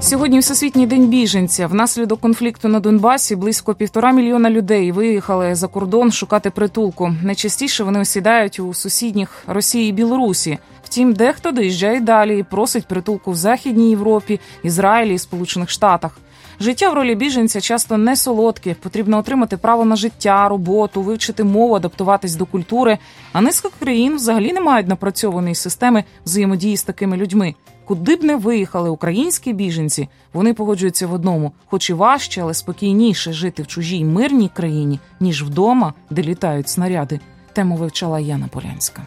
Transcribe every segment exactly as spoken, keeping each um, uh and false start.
Сьогодні Всесвітній день біженця. Внаслідок конфлікту на Донбасі близько півтора мільйона людей виїхали за кордон шукати притулку. Найчастіше вони осідають у сусідніх Росії і Білорусі. Втім, дехто доїжджає далі і просить притулку в Західній Європі, Ізраїлі і Сполучених Штатах. Життя в ролі біженця часто не солодке. Потрібно отримати право на життя, роботу, вивчити мову, адаптуватись до культури. А низка країн взагалі не мають напрацьованої системи взаємодії з такими людьми. Куди б не виїхали українські біженці, вони погоджуються в одному. Хоч і важче, але спокійніше жити в чужій мирній країні, ніж вдома, де літають снаряди. Тему вивчала Яна Полянська.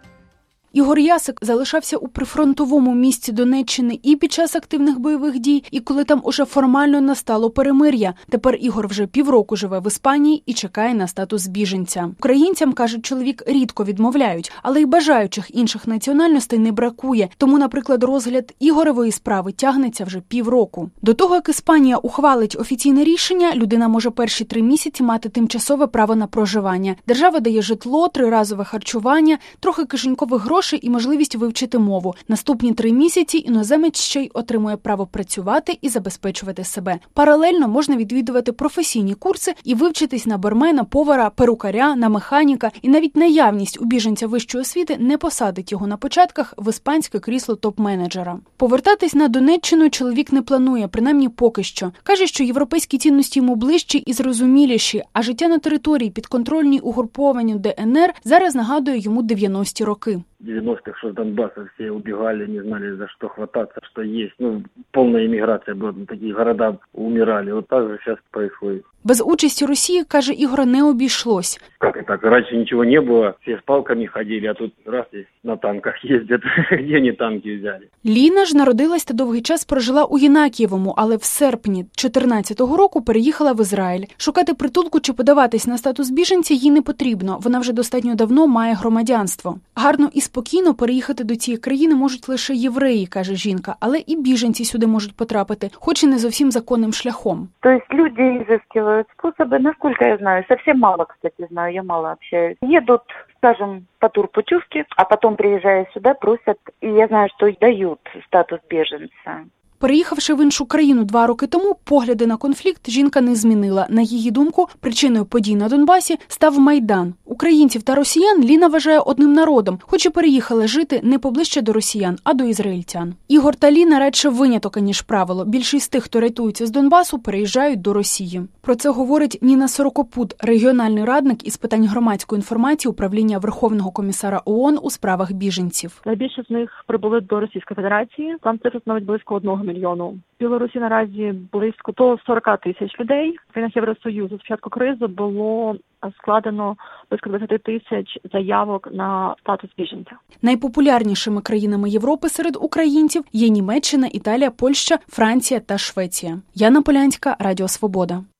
Ігор Ясик залишався у прифронтовому місті Донеччини і під час активних бойових дій, і коли там уже формально настало перемир'я. Тепер Ігор вже півроку живе в Іспанії і чекає на статус біженця. Українцям, каже чоловік, рідко відмовляють, але й бажаючих інших національностей не бракує. Тому, наприклад, розгляд Ігоревої справи тягнеться вже півроку. До того, як Іспанія ухвалить офіційне рішення, людина може перші три місяці мати тимчасове право на проживання. Держава дає житло, триразове харчування, трохи кишенькових грошей і можливість вивчити мову. Наступні три місяці іноземець ще й отримує право працювати і забезпечувати себе. Паралельно можна відвідувати професійні курси і вивчитись на бармена, повара, перукаря, на механіка. І навіть наявність у біженця вищої освіти не посадить його на початках в іспанське крісло топ-менеджера. Повертатись на Донеччину чоловік не планує, принаймні поки що. Каже, що європейські цінності йому ближчі і зрозуміліші, а життя на території підконтрольній угрупованню Де Ен Ер зараз нагадує йому дев'яності роки. В девяностых, что с Донбасса все убегали, не знали, за что хвататься, что есть. Ну, полная иммиграция была, такие города умирали. Вот так же сейчас происходит. Без участі Росії, каже Ігор, не обійшлось. Как и так? Раньше ничего не было, все с палками ходили, а тут раз и на танках ездят. Где они танки взяли? Ліна ж народилась та довгий час прожила у Єнакієвому, але в серпні чотирнадцятого року переїхала в Ізраїль. Шукати притулку чи подаватись на статус біженця їй не потрібно. Вона вже достатньо давно має громадянство. Гарно і спокійно переїхати до цієї країни можуть лише євреї, каже жінка, але і біженці сюди можуть потрапити, хоч і не зовсім законним шляхом. Тобто люди изыскивают способы, насколько я знаю, совсем мало, кстати, знаю, я мало общаюсь. Едут, скажем, по турпутевке, а потом, приезжая сюда, просят, и я знаю, что дают статус беженца. Переїхавши в іншу країну два роки тому, погляди на конфлікт жінка не змінила. На її думку, причиною подій на Донбасі став Майдан. Українців та росіян Ліна вважає одним народом, хоч і переїхали жити не поближче до росіян, а до ізраїльтян. Ігор та Ліна радше виняток, ніж правило. Більшість тих, хто рятується з Донбасу, переїжджають до Росії. Про це говорить Ніна Сорокопут, регіональний радник із питань громадської інформації управління Верховного комісара ООН у справах біженців. Найбільше з них прибули до Російської Федерації. Там цифра становить близько одного мільйону. В Білорусі наразі близько до сорок тисяч людей. В країнах Євросоюзу з початку кризи було складено близько двадцять тисяч заявок на статус біженця. Найпопулярнішими країнами Європи серед українців є Німеччина, Італія, Польща, Франція та Швеція. Яна Полянська, Радіо Свобода.